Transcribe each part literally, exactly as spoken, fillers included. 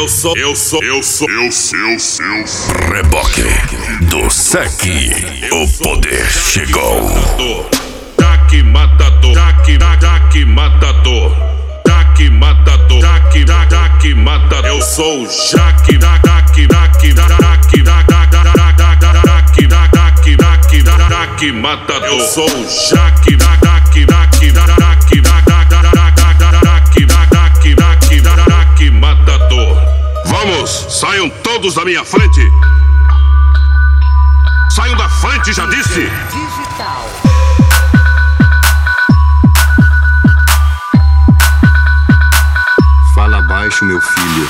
Eu sou, eu sou, eu sou, eu sou, eu sou, eu sou. Reboque do Sec, o poder chegou. Jaque matador, Jaque, Jaque matador, Jaque matador, Jaque, Jaque matador. Eu sou o Jaque, Jaque, Jaque, Jaque, Jaque, Jaque, Jaque, Jaque matador. Eu sou o Jaque, Jaque, Jaque, Jaque, Jaque, Jaque matador. Vamos, saiam todos da minha frente. Saiam da frente, já disse. Digital. Fala baixo, meu filho.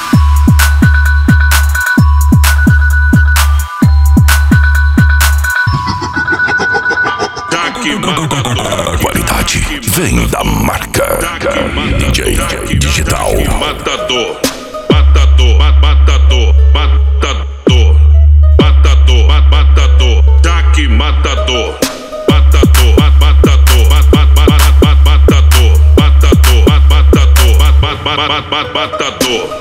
Jaque matador. A qualidade vem da marca D J Digital. Matador, matador, matador, matador, matador, matador, Jaque matador, matador, matador, matador, matador, matador, matador,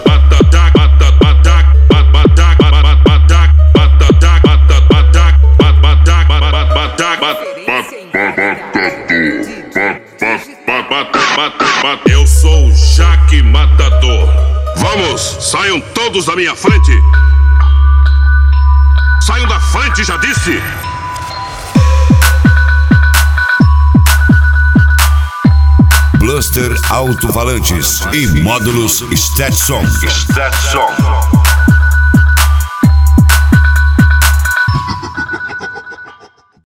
eu sou o Jaque matador. Vamos, saiam todos da minha frente. Saiam da frente, já disse. Bluster alto-falantes e módulos Stetson. Stetson.